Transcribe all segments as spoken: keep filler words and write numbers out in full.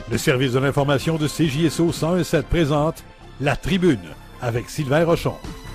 Le service de l'information de C J S O cent un sept présente La Tribune avec Sylvain Rochon.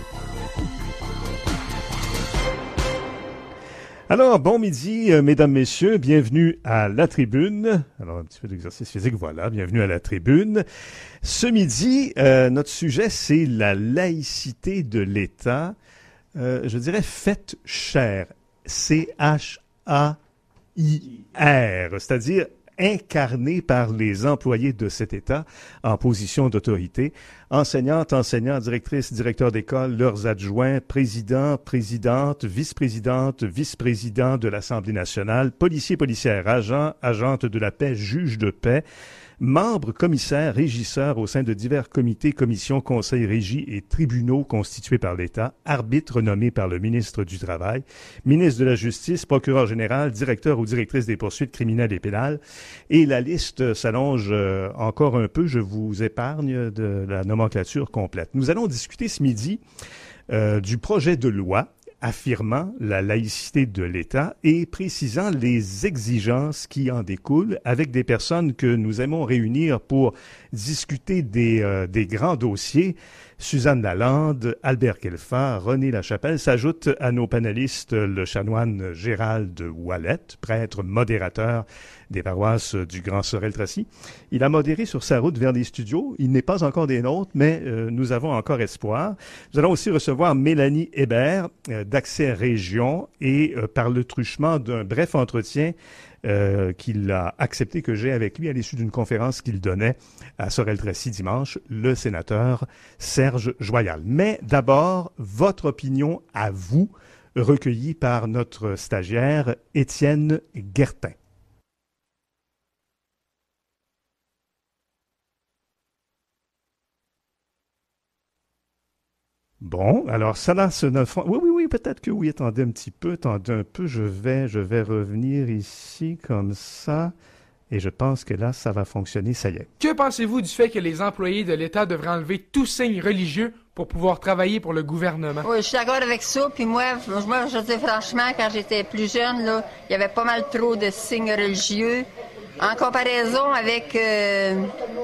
Alors, bon midi, euh, mesdames, messieurs, bienvenue à La Tribune. Alors, un petit peu d'exercice physique, voilà, bienvenue à La Tribune. Ce midi, euh, notre sujet, c'est la laïcité de l'État. Euh, je dirais faite chère, C H A I R, c'est-à-dire incarnée par les employés de cet État en position d'autorité, enseignantes, enseignants, directrices, directeurs d'école, leurs adjoints, présidents, présidentes, vice-présidentes, vice-présidents de l'Assemblée nationale, policiers, policières, agents, agentes de la paix, juges de paix, membres, commissaires, régisseurs au sein de divers comités, commissions, conseils, régies et tribunaux constitués par l'État, arbitres nommés par le ministre du Travail, ministre de la Justice, procureur général, directeur ou directrice des poursuites criminelles et pénales. Et la liste s'allonge euh, encore un peu. Je vous épargne de la nomenclature complète. Nous allons discuter ce midi euh, du projet de loi affirmant la laïcité de l'État et précisant les exigences qui en découlent avec des personnes que nous aimons réunir pour discuter des, euh, des grands dossiers. Suzanne Lalande, Albert Kelfa, René Lachapelle s'ajoutent à nos panélistes le chanoine Gérald Ouellet, prêtre modérateur des paroisses du Grand Sorel-Tracy. Il a modéré sur sa route vers les studios. Il n'est pas encore des nôtres, mais euh, nous avons encore espoir. Nous allons aussi recevoir Mélanie Hébert euh, d'Accès Région et euh, par le truchement d'un bref entretien Euh, qu'il a accepté que j'ai avec lui à l'issue d'une conférence qu'il donnait à Sorel-Tracy dimanche, le sénateur Serge Joyal. Mais d'abord, votre opinion à vous, recueillie par notre stagiaire Étienne Guertin. Bon, alors ça là, c'est notre... Oui, oui, oui, peut-être que oui. Attendez un petit peu, attendez un peu. Je vais, je vais revenir ici comme ça. Et je pense que là, ça va fonctionner. Ça y est. Que pensez-vous du fait que les employés de l'État devraient enlever tout signe religieux pour pouvoir travailler pour le gouvernement? Oui, je suis d'accord avec ça. Puis moi, moi, je dis franchement, quand j'étais plus jeune, là, il y avait pas mal trop de signes religieux. En comparaison avec euh,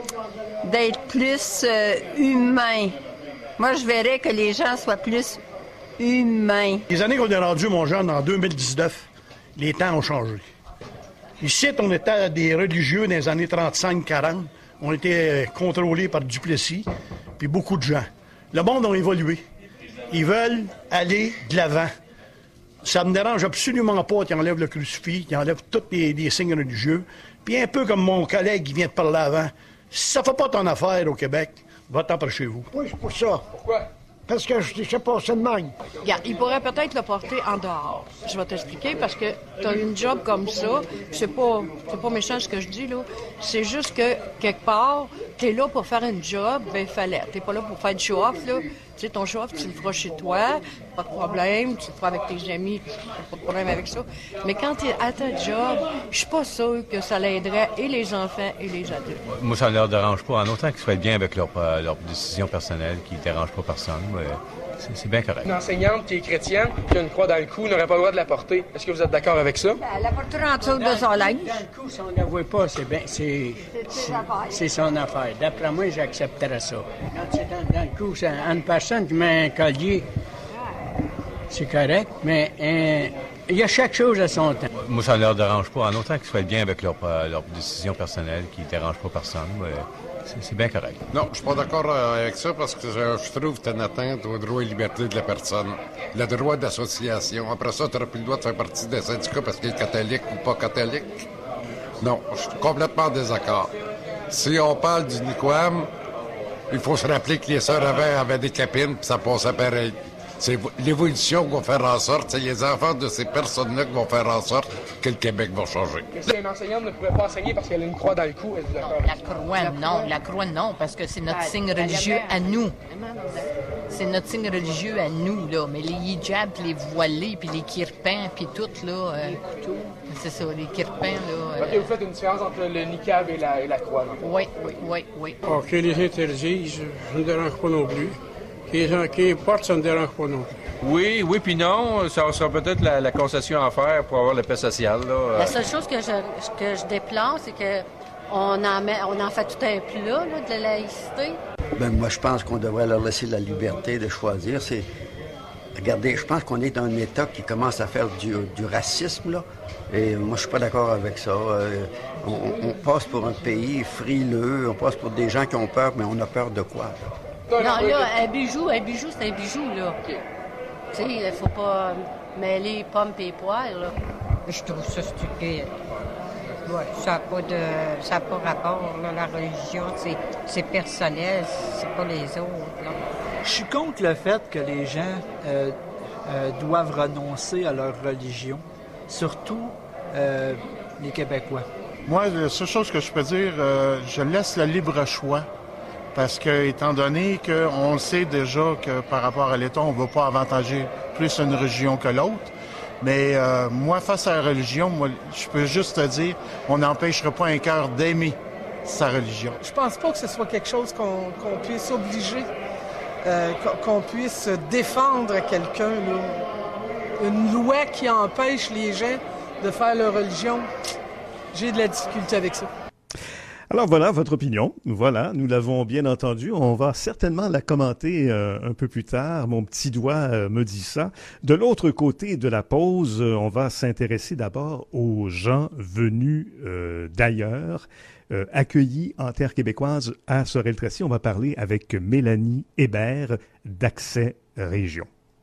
d'être plus euh, humain. Moi, je verrais que les gens soient plus humains. Les années qu'on est rendu, mon jeune, en deux mille dix-neuf, les temps ont changé. Ici, on était des religieux dans les années trente-cinq quarante. On était contrôlés par Duplessis, puis beaucoup de gens. Le monde a évolué. Ils veulent aller de l'avant. Ça me dérange absolument pas qu'ils enlèvent le crucifix, qu'ils enlèvent tous les, les signes religieux. Puis un peu comme mon collègue qui vient de parler avant, si ça fait pas ton affaire au Québec, va-t'en par chez vous. Oui, c'est pour ça. Pourquoi? Parce que je sais pas, c'est de même. Regarde, il pourrait peut-être le porter en dehors. Je vais t'expliquer parce que t'as une job comme ça. C'est pas, c'est pas méchant ce que je dis, là. C'est juste que, quelque part, t'es là pour faire une job, ben, fallait. T'es pas là pour faire du show-off, là. Tu sais, ton show-off, tu le feras chez toi, pas de problème. Tu le feras avec tes amis, pas de problème avec ça. Mais quand t'es à ta job, je suis pas sûre que ça l'aiderait et les enfants et les adultes. Moi, ça ne leur dérange pas. En autant qu'ils soient bien avec leurs euh, leur décisions personnelles, qu'ils ne dérangent pas personne, ouais, c'est, c'est bien correct. Une enseignante qui est chrétienne, qui a une croix dans le cou, n'aurait pas le droit de la porter. Est-ce que vous êtes d'accord avec ça? Elle la portera en dessous de son linge. Dans le coup, si on ne la voit pas, c'est bien, c'est, c'est, c'est son affaire. D'après moi, j'accepterais ça. Quand c'est dans, dans le coup, c'est une personne qui met un collier, c'est correct, mais euh, il y a chaque chose à son temps. Moi, ça ne leur dérange pas. En autant qu'ils soient bien avec leurs euh, leur décisions personnelles, qu'ils ne dérangent pas personne, ouais, c'est, c'est bien correct. Non, je suis pas d'accord avec ça parce que je, je trouve que c'est une atteinte au droit et liberté de la personne. Le droit d'association. Après ça, tu n'auras plus le droit de faire partie des syndicats parce qu'il est catholique ou pas catholique. Non, je suis complètement en désaccord. Si on parle du Nicoam, il faut se rappeler que les sœurs avaient, avaient des capines puis ça passait pareil. C'est l'évolution qui va faire en sorte, c'est les enfants de ces personnes-là qui vont faire en sorte que le Québec va changer. Si une enseignante ne pouvait pas enseigner parce qu'elle a une croix dans le cou, êtes-vous d'accord? La croix, non. La croix, non, parce que c'est notre signe religieux à nous. C'est notre signe religieux à nous, là. Mais les hijabs, les voilés, puis les kirpans, puis tout, là... Euh, c'est ça, les kirpans, là... OK, euh, vous faites une différence entre le niqab et la, et la croix, non? Oui, oui, oui, oui. Oh, que les interdits, ça ne me dérange pas non plus. Les gens qui portent, ça ne me dérange pas non plus. Oui, oui, puis non. Ça sera peut-être la, la concession à faire pour avoir la paix sociale. Là. La seule chose que je, que je déplore, c'est que on en, met, on en fait tout un plat, là, de la laïcité. Ben, moi, je pense qu'on devrait leur laisser la liberté de choisir. C'est... Regardez, je pense qu'on est dans un État qui commence à faire du, du racisme, là. Et moi, je suis pas d'accord avec ça. Euh, on, on passe pour un pays frileux, on passe pour des gens qui ont peur, mais on a peur de quoi? Là? Non, là, un bijou, un bijou, c'est un bijou, là. Okay. Tu sais, il faut pas mêler pommes et poires, là. Je trouve ça stupide. Ouais, ça n'a pas, de, ça a pas rapport, là, la religion, c'est, c'est personnel, c'est pas les autres, là. Je suis contre le fait que les gens euh, euh, doivent renoncer à leur religion, surtout euh, les Québécois. Moi, la seule chose que je peux dire, euh, je laisse le libre choix. Parce que, étant donné qu'on sait déjà que par rapport à l'État, on ne va pas avantager plus une religion que l'autre. Mais euh, moi, face à la religion, moi, je peux juste te dire, on n'empêchera pas un cœur d'aimer sa religion. Je pense pas que ce soit quelque chose qu'on, qu'on puisse obliger. Euh, qu'on puisse défendre quelqu'un, là. Une loi qui empêche les gens de faire leur religion, j'ai de la difficulté avec ça. Alors voilà votre opinion. Voilà, nous l'avons bien entendu. On va certainement la commenter euh, un peu plus tard. Mon petit doigt euh, me dit ça. De l'autre côté de la pause, euh, on va s'intéresser d'abord aux gens venus euh, d'ailleurs. Euh, accueillis en terre québécoise à Sorel-Tracy. On va parler avec Mélanie Hébert d'Accès Région.